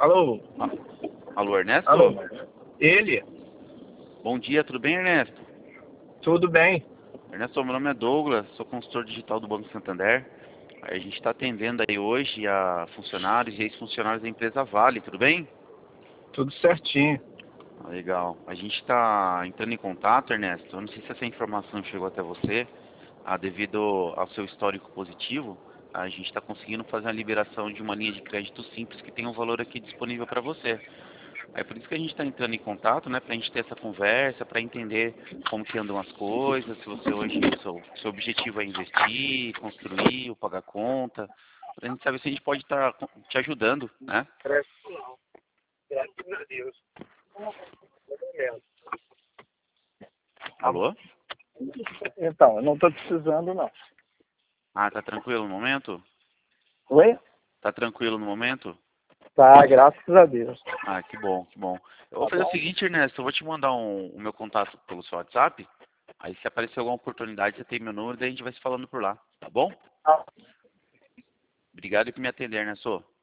Alô? Ah, alô, Ernesto? Alô? Ele? Bom dia, tudo bem, Ernesto? Tudo bem? Ernesto, meu nome é Douglas, sou consultor digital do Banco Santander. A gente está atendendo aí hoje a funcionários e ex-funcionários da empresa Vale, tudo bem? Tudo certinho. Legal. A gente está entrando em contato, Ernesto. Eu não sei se essa informação chegou até você. Devido ao seu histórico positivo, a gente está conseguindo fazer a liberação de uma linha de crédito simples que tem um valor aqui disponível para você. É por isso que a gente está entrando em contato, né, para a gente ter essa conversa, para entender como que andam as coisas, se você hoje, seu objetivo é investir, construir, ou pagar conta, para a gente saber se a gente pode estar te ajudando, né? Graças a Deus. Alô? Então, eu não estou precisando, não. Tá tranquilo no momento? Oi? Tá tranquilo no momento? Tá, graças a Deus. Que bom, que bom. Eu vou Tá fazer o bom? seguinte, Ernesto, eu vou te mandar o meu contato pelo seu WhatsApp, aí se aparecer alguma oportunidade, você tem meu número, daí a gente vai se falando por lá, tá bom? Tá. Obrigado por me atender, Ernesto.